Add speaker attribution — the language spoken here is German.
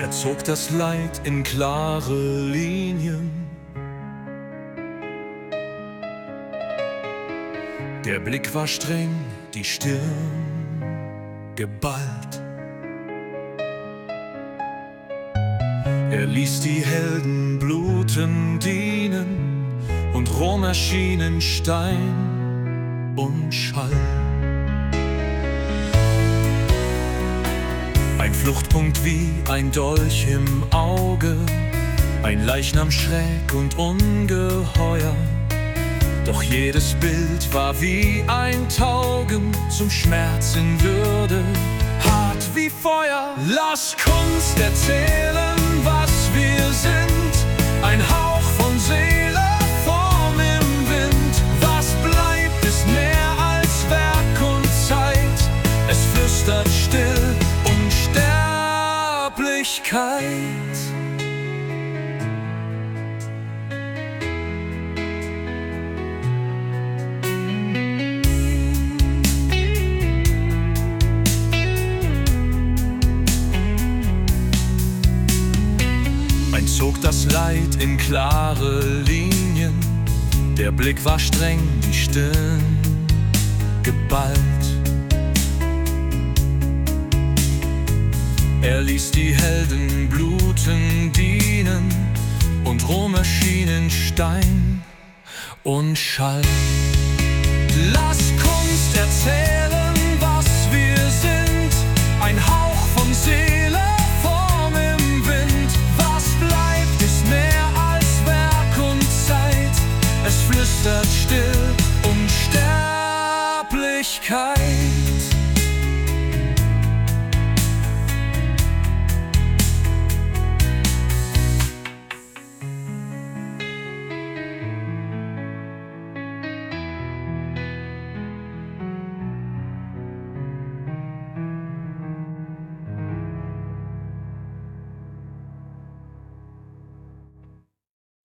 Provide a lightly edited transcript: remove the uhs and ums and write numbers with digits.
Speaker 1: Er zog das Leid in klare Linien. Der Blick war streng, die Stirn geballt. Er ließ die Helden bluten dienen und Rom erschienen Stein und Schall. Ein Fluchtpunkt wie ein Dolch im Auge, ein Leichnam schräg und ungeheuer. Doch jedes Bild war wie ein Taugen zum Schmerz in Würde, hart wie Feuer. Lass Kunst erzählen, was wir sind, ein Hauch von Seele, Form im Wind. Was bleibt, ist mehr als Werk und Zeit, es flüstert still Unsterblichkeit. Zog das Leid in klare Linien, der Blick war streng, die Stirn geballt. Er ließ die Helden bluten dienen und Rom erschien in Stein und Schall. Lass Kunst erzählen,